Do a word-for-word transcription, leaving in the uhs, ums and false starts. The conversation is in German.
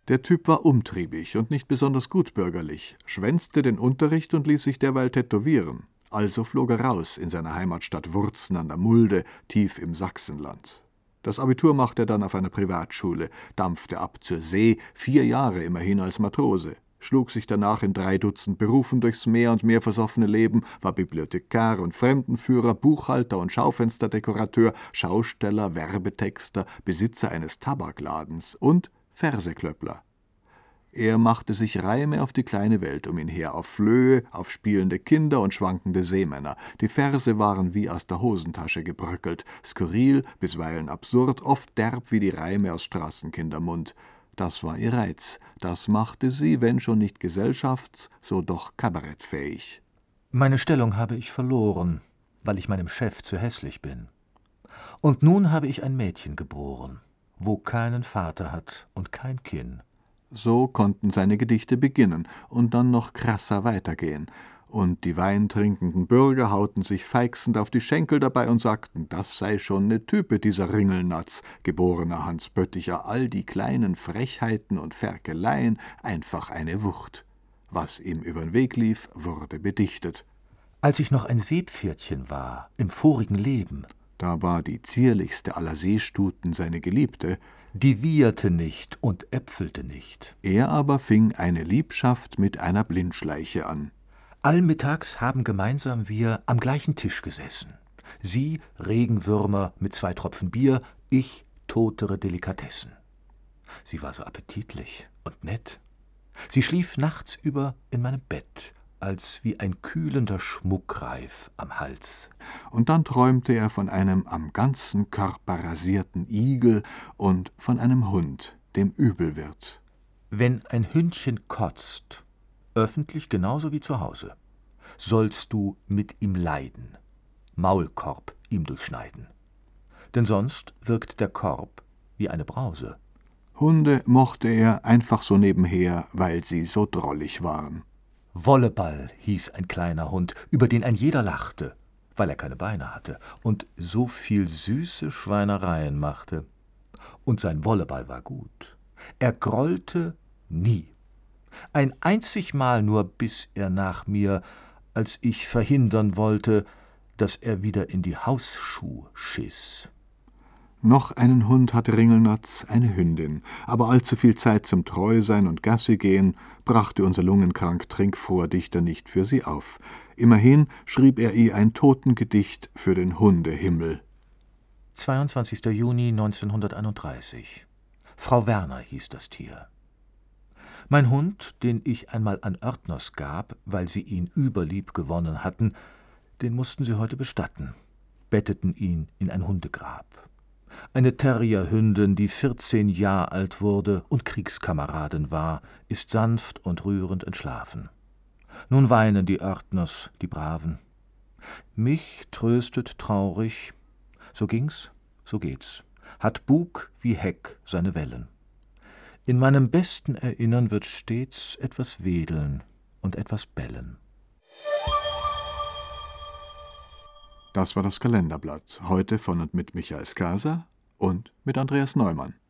Der Typ war umtriebig und nicht besonders gutbürgerlich, schwänzte den Unterricht und ließ sich derweil tätowieren. Also flog er raus in seine Heimatstadt Wurzen an der Mulde, tief im Sachsenland. Das Abitur machte er dann auf einer Privatschule, dampfte ab zur See, vier Jahre immerhin als Matrose, schlug sich danach in drei Dutzend Berufen durchs mehr und mehr versoffene Leben, war Bibliothekar und Fremdenführer, Buchhalter und Schaufensterdekorateur, Schausteller, Werbetexter, Besitzer eines Tabakladens und Verseklöppler. Er machte sich Reime auf die kleine Welt um ihn her, auf Flöhe, auf spielende Kinder und schwankende Seemänner. Die Verse waren wie aus der Hosentasche gebröckelt, skurril, bisweilen absurd, oft derb wie die Reime aus Straßenkindermund. Das war ihr Reiz, das machte sie, wenn schon nicht gesellschafts-, so doch kabarettfähig. Meine Stellung habe ich verloren, weil ich meinem Chef zu hässlich bin. Und nun habe ich ein Mädchen geboren, wo keinen Vater hat und kein Kinn. So konnten seine Gedichte beginnen und dann noch krasser weitergehen. Und die weintrinkenden Bürger hauten sich feixend auf die Schenkel dabei und sagten, das sei schon ne Type, dieser Ringelnatz, geborener Hans Bötticher, all die kleinen Frechheiten und Ferkeleien, einfach eine Wucht. Was ihm übern Weg lief, wurde bedichtet. Als ich noch ein Seepferdchen war, im vorigen Leben, da war die zierlichste aller Seestuten seine Geliebte, die wieherte nicht und äpfelte nicht. Er aber fing eine Liebschaft mit einer Blindschleiche an. Allmittags haben gemeinsam wir am gleichen Tisch gesessen. Sie Regenwürmer mit zwei Tropfen Bier, ich totere Delikatessen. Sie war so appetitlich und nett. Sie schlief nachts über in meinem Bett, als wie ein kühlender Schmuckreif am Hals. Und dann träumte er von einem am ganzen Körper rasierten Igel und von einem Hund, dem übel wird. Wenn ein Hündchen kotzt, öffentlich genauso wie zu Hause, sollst du mit ihm leiden, Maulkorb ihm durchschneiden. Denn sonst wirkt der Korb wie eine Brause. Hunde mochte er einfach so nebenher, weil sie so drollig waren. Wolleball hieß ein kleiner Hund, über den ein jeder lachte, weil er keine Beine hatte und so viel süße Schweinereien machte. Und sein Wolleball war gut. Er grollte nie. Ein einzig Mal nur biss er nach mir, als ich verhindern wollte, dass er wieder in die Hausschuh schiss. Noch einen Hund hatte Ringelnatz, eine Hündin, aber allzu viel Zeit zum Treusein und Gassigehen brachte unser lungenkrank Trinkvordichter nicht für sie auf. Immerhin schrieb er ihr ein Totengedicht für den Hundehimmel. zweiundzwanzigster Juni neunzehnhunderteinunddreißig. Frau Werner hieß das Tier. Mein Hund, den ich einmal an Oertners gab, weil sie ihn überlieb gewonnen hatten, den mussten sie heute bestatten, betteten ihn in ein Hundegrab. Eine Terrierhündin, die vierzehn Jahr alt wurde und Kriegskameradin war, ist sanft und rührend entschlafen. Nun weinen die Oertners, die Braven. Mich tröstet traurig, so ging's, so geht's, hat Bug wie Heck seine Wellen. In meinem besten Erinnern wird stets etwas wedeln und etwas bellen. Das war das Kalenderblatt, heute von und mit Michael Skaser und mit Andreas Neumann.